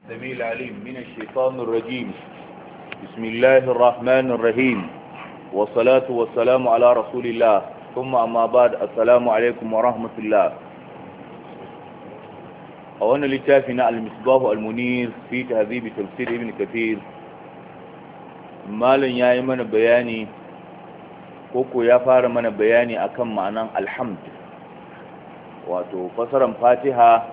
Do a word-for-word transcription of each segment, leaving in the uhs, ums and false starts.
السميع العليم من الشيطان الرجيم. بسم الله الرحمن الرحيم، والصلاة والسلام على رسول الله، ثم أما بعد. السلام عليكم ورحمة الله. أولا لتافنا المصباح المنير في تهذيب تفسير ابن كثير، مالا يا من بياني koko ya fara mana bayani akan ma'anan alhamd, wato fasaran fatiha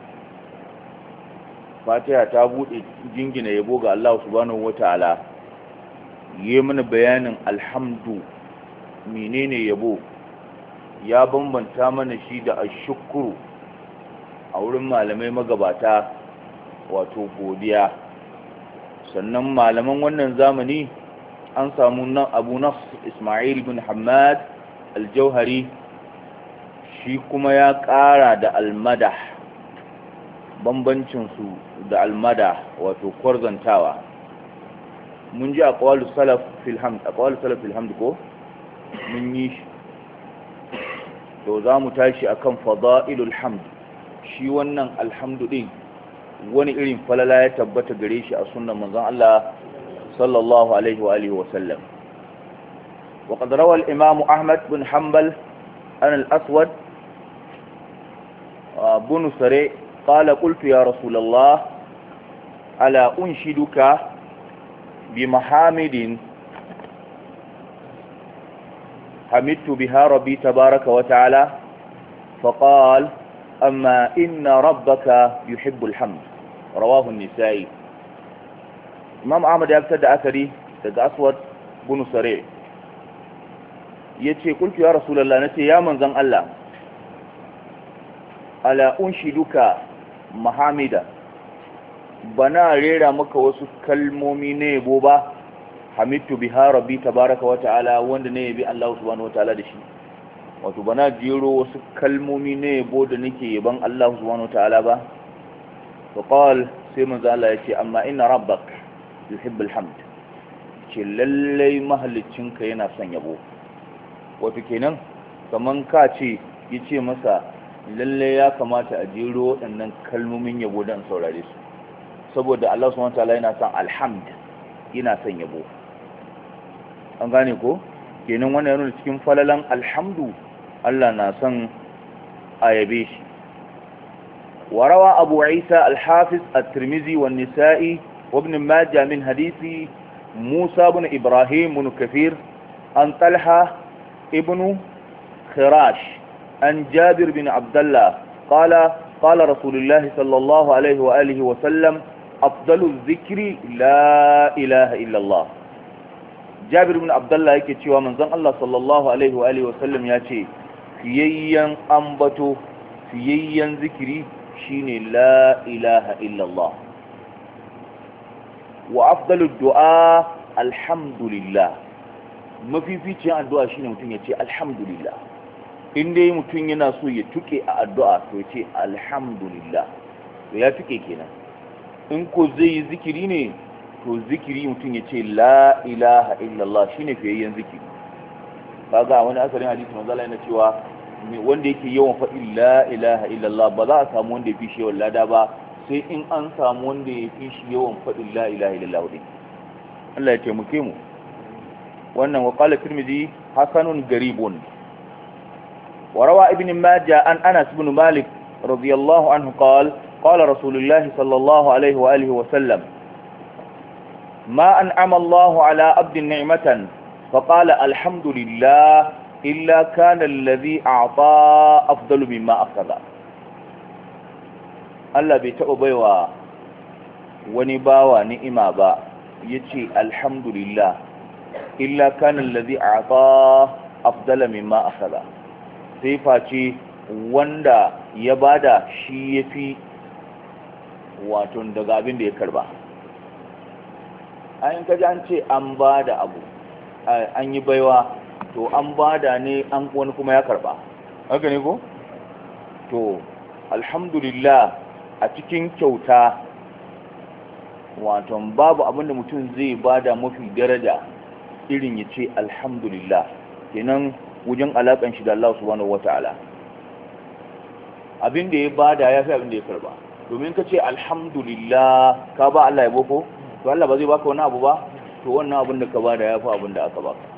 fatiha ta bude jingina yabo ga Allah subhanahu wataala. Yi mana bayanin alhamdu menene yabo, ya bambanta mana shi da ashkuru a wurin malamai magabata, wato godiya. Sannan malaman wannan zamani an samu nan Abu Nafs Ismail bin Hamad al-Jauhari, shi kuma ya ƙara da almadah, bambancinsu da almadah wato kwarzantawa. Mun ji aqwalu salaf fil hamd, aqwalu salaf fil hamd ko mun yi shi, to za mu tashi akan fada'ilul hamd. Shi wannan alhamdu din wani irin falala ya tabbata gare shi a sunnan manzon Allah sallallahu alaihi wa alihi wa sallam. وقد روى الإمام أحمد بن حنبل عن الأسود بن سري قال: قلت يا رسول الله ألا أنشدك بمحامد حمدت بها ربي تبارك وتعالى؟ فقال: أما إن ربك يحب الحمد. رواه النسائي. Imam Ahmad ya fitar da asari daga Aswad bin Sare, yace kuntu ya Rasulullah, nace ya manzon Allah, ala unshiduka mahamida, bana rera maka wasu kalmomi ne yabo ba, hamidtu biha rabbi tabaraka wa ta'ala, wanda ne yabi Allah subhanahu wa ta'ala da shi. Wato bana jero wasu kalmomi ne yabo da nake yaban Allah subhanahu wa ta'ala ba. fa qala, sai manzon Allah yace amma inna rabbaka yuhibbul hamd, ce lallai mahallicinka yana son yabo. Wato kenan kaman ka ce yace masa lallai ya kamata a jero waɗannan kalmomin yabo dan saurare su, saboda Allah subhanahu wataala yana son alhamd, yana son yabo. An gane ko? Kenan wannan yana cikin falalan alhamdu, Allah na son a yabe shi. وروى أبو عيسى الحافظ الترمذي والنسائي وابن ماجه من حديث موسى بن إبراهيم بن كثير عن طلحة ابن خراش عن جابر بن عبد الله قال: قال رسول الله صلى الله عليه وآله وسلم: أفضل الذكر لا إله إلا الله. جابر بن عبد الله yake cewa manzon Allah sallallahu alaihi wa alihi wasallam ya ce fiyayyan ambato, fiyayyan zikiri shine la ilaha illa Allah. wa afdalud du'a alhamdulillah, mafificin addu'a shine mutum ya ce alhamdulillah. In dai mutum yana so ya tuke a addu'a to ya ce alhamdulillah, to ya tuke kenan. In ko zai yi zikiri ne, to zikiri mutum ya ce la ilaha illallah shine fiyayyen zikiri. kaga wani asarin hadisi manzo Allah yana cewa wanda yake yawan faɗi la ilaha illallah ba za a samu wanda ya fi shi yawan lada ba, sai in an samu wanda ya fi shi yawan faɗin la ilaha illallah wadai. Allah ya taimake mu. Wannan wa qala Tirmidhi hasanun garibun. Wa rawa Ibn Majah an Anas ibn Malik radiyallahu anhu qala qala Rasulullah sallallahu alayhi wa alihi wa sallam: ma an'ama Allah ala 'abdin ni'matan faqala alhamdulillah illa kana alladhi a'ta afdalu mimma akhadha. Allah bai taɓa baiwa wani bawa ni'ima ba yace alhamdulillah illa kana allazi a'ta afdala mimma akhadha, sai face wanda ya bada shi yafi wato daga abin da ya karba. ayin kaji an ce an bada abu, an yi baiwa, to an bada ne, an wani kuma ya karba, haka ne ko? To alhamdulillah a cikin kyauta, wato babu abinda mutum zai bada mafi daraja irin ya ce alhamdulillah. Kenan wajen alakan shi da Allah subhanahu wata'ala, abinda ya bada ya fi abinda ya karba. domin ka ce alhamdulillah ka ba Allah yabo ko to Allah ba zai baka wani abu ba to wannan abin da ka ba da yafi abin da aka baka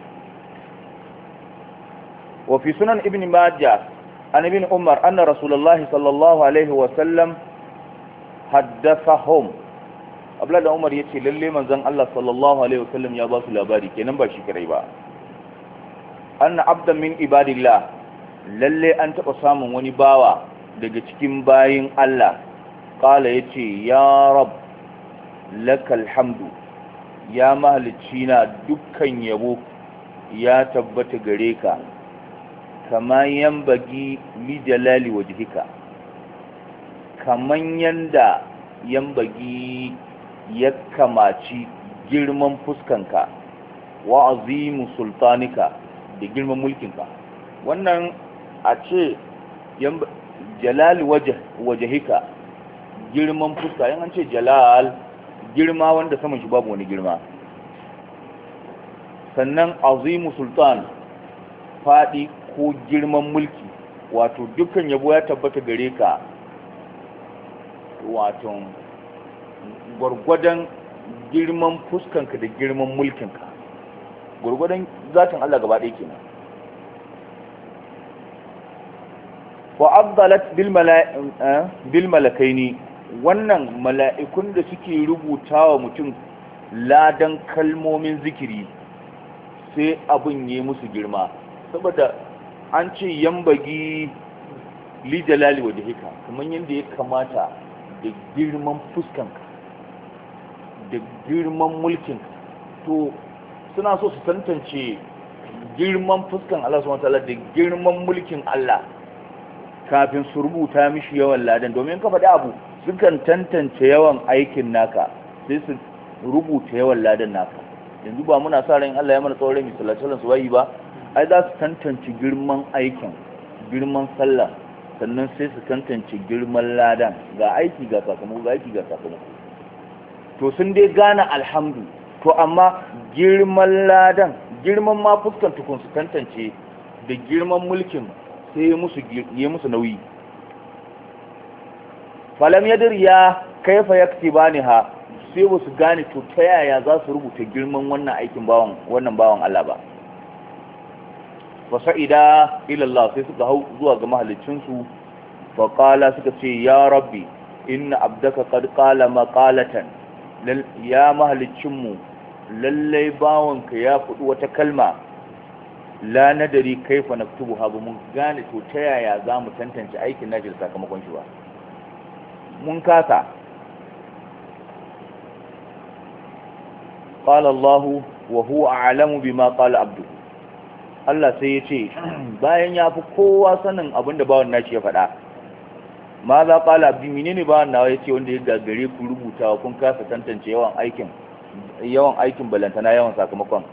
wa fi sunan ibn majah an ibn umar anna rasulullah sallallahu alaihi wa sallam haddathahum abla da umar yace lalle manzon Allah sallallahu alaihi wa sallam ya ba su labari kenan ba shi kai ba anna abdan min ibadillah lalle an taba samun wani bawa daga cikin bayin Allah kala yace ya rab lakal hamdu ya mahalicci na dukkan yabo ya tabbata gare ka kama yambagi li jalali wajhika kaman yanda yambagi ya kamaci girman fuskanka wa azimu sultanika da girman mulkinka wannan a ce jalali wajhika girman fuska yan an ce jalal girma wanda saman shi babu wani girma sannan azimu sultan fadi ko girman mulki wato dukkan yabo ya tabbata gare ka wato gurgurdan girman fuskanka da girman mulkinka gurgurdan zatin Allah gaba ɗaya kenan wa afdalat bil mala'ika bil malakaini wannan mala'ikun da suke rubutawa mutum ladan kalmomin zikiri sai abin yi musu girma saboda an ce yambagi li jalali wajhika kaman yanda ya kamata da girman fuskanka da girman mulkinka to suna so su tantance girman fuskan Allah subhanahu wataala da girman mulkin Allah kafin su rubuta mishi yawan ladan domin ka faɗi abu sukan tantance yawan aikin naka sai su rubuta yawan ladan naka yanzu ba muna sa ran Allah ya mana tsaurin misalacin su bayi ba ai za su tantance girman aikin girman sallah sannan sai su tantance girman ladan ga aiki ga sakamako ga aiki ga sakamako to sun dai gane alhamdu to amma girman ladan girman ma fuskan tukun su tantance da girman mulkin sai ya musu ya musu nauyi falam yadir ya kaifa yaktibaniha sai ba su gane to ta yaya za su rubuta girman wannan aikin bawan wannan bawan Allah ba fa sa'ida ila Allah sai suka hau zuwa ga mahallicin su fa qala suka ce ya rabbi inna abdaka qad qala maqalatan ya mahallicin mu lalle bawanka ya fudi wata kalma la nadari kaifa naktubuha ba mun gane to ta yaya za mu tantance aikin nashi da sakamakon shi ba mun kasa qala Allah wa huwa a'lamu bima qala abduhu Allah sai ya ce bayan ya fi kowa sanin abinda bawan nashi ya faɗa ma za qala abdi menene bawan nawa yace wanda ya gagare ku rubutawa kun kasa tantance yawan aikin yawan aikin balantana yawan sakamakon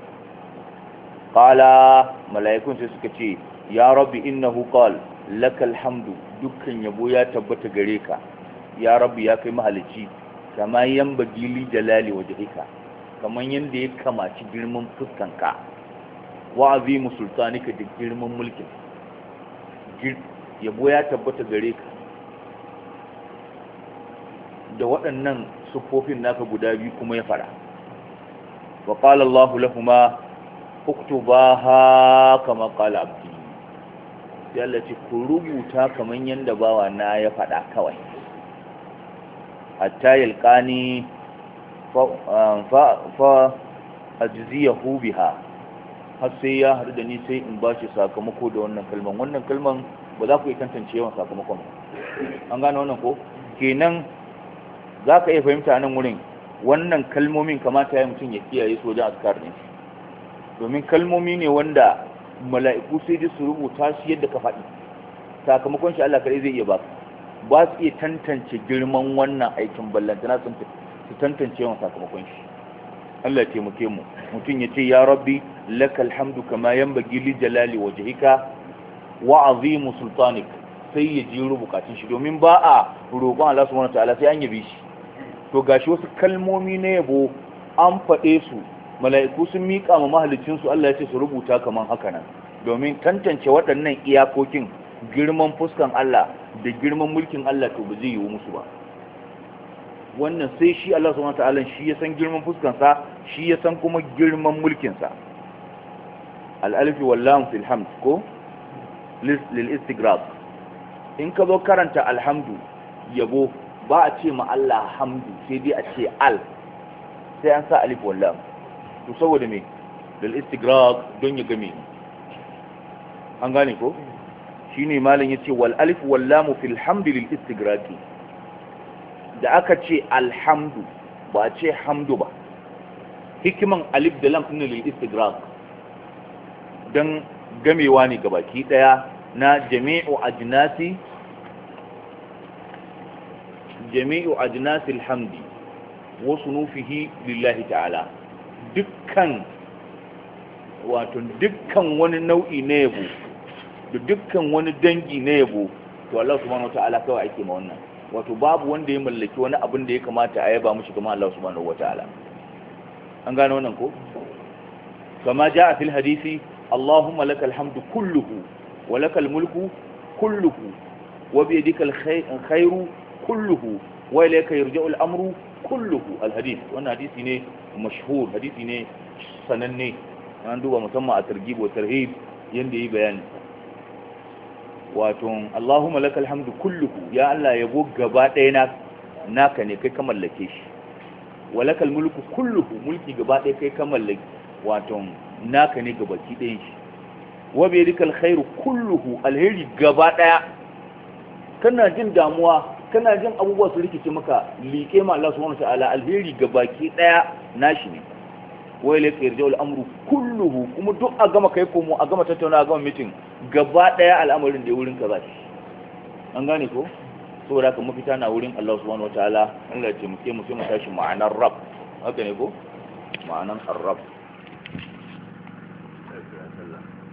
qala malaikun sai suka ce ya rabbi innahu qala lakal hamdu dukkan yabo ya tabbata gare ka ya rabbi ya kai mahalici kama yambagi li jalali wajhika kaman yanda ya kamaci girman fuskanka wa azimu sultanika da girman mulkin yabo ya tabbata gare ka da waɗannan sufofin naka guda biyu kuma ya fara wa qala Allahu lahumu uktubaha kama qala abdi sai Allah ce ku rubuta kaman yanda bawa na ya faɗa kawai hatta yalqani fa fa fa ajziyahu biha har sai ya haɗu da ni sai in bashi sakamako da wannan kalman wannan kalman ba za ku yi tantance yawan sakamakon an gane wannan ko kenan za ka iya fahimta nan wurin wannan kalmomin kamata ya mutum ya kiyaye su wajen askar ne domin kalmomi ne wanda mala'iku sai dai su rubuta shi yadda ka faɗi sakamakon shi Allah kare zai iya baka ba su iya tantance girman wannan aikin ballantana sun su tantance yawan sakamakon shi Allah ya taimake mu mutum ya ce ya rabbi lakal hamdu kama yanbaghi li jalali wajhika wa azimu sultanik sai ya ji bukatun shi domin ba a roƙon Allah subhanahu wataala sai an yabe shi to gashi wasu kalmomi na yabo an faɗe su mala'iku sun miƙa ma mahalicinsu Allah ya ce su rubuta kaman haka nan domin tantance waɗannan iyakokin girman fuskan Allah da girman mulkin Allah to ba zai yi musu ba. Wannan sai shi Allah subhanahu wataala shi ya san girman fuskansa, shi ya san kuma girman mulkinsa. al-alif wal lam fil hamd ko lil istighraq. In ka zo karanta alhamdu yabo ba a ce ma Allah hamdu sai dai a ce al, sai an sa alif wal lam. to saboda me lil istighraq don ya game an gane ko shine malam yace wal alif wal lam fil hamd lil istighraqi. da aka ce alhamdu ba a ce hamdu ba, hikiman alif da lam ɗin lil istighraq dan gamewa ne gabaki daya na jami'u ajnasi jami'u ajnasi alhamdi wa sunufihi lillahi ta'ala. dukkan wato dukkan wani nau'i na yabo da dukkan wani dangi na yabo to Allah subhanahu wataala kawai ake ma wannan. wato babu wanda ya mallaki wani abin da ya kamata a yaba mushi kamar Allah subhanahu wataala. an gane wannan ko kama jaa fil hadisi Allahumma lakal hamdu kulluhu wa lakal mulku kulluhu wa bi yadika al khayru kulluhu wa ilayka yarji'u al amru kulluhu. al hadith wannan hadisi ne mashhur, hadisi ne sananne, an duba musamman a targhib wa tarhib yanda yi bayani. wato Allahumma lakal hamdu kulluhu, ya Allah yabo gaba ɗaya na naka ne kai ka mallake shi. walakal mulku kulluhu, mulki gaba ɗaya kai ka mallake, wato naka ne gabaki ɗayan shi. wa bi yadikal khairu kulluhu, alheri gaba ɗaya. kana jin damuwa, kana jin abubuwa su rikice maka, liƙe ma Allah subhanahu wataala alheri gabaki ɗaya nashi ne. wa ilayka yarja'u al-amru kulluhu, kuma duk a gama kai komo, a gama tattauna, a gama meeting gaba daya al'amarin da wurin ka zaki. an gane ko saboda haka mafita na wurin Allah subhanahu wataala. Allah ya ce muke mu sai mu tashi ma'anar rabb, haka ne ko ma'anar ar-rabb.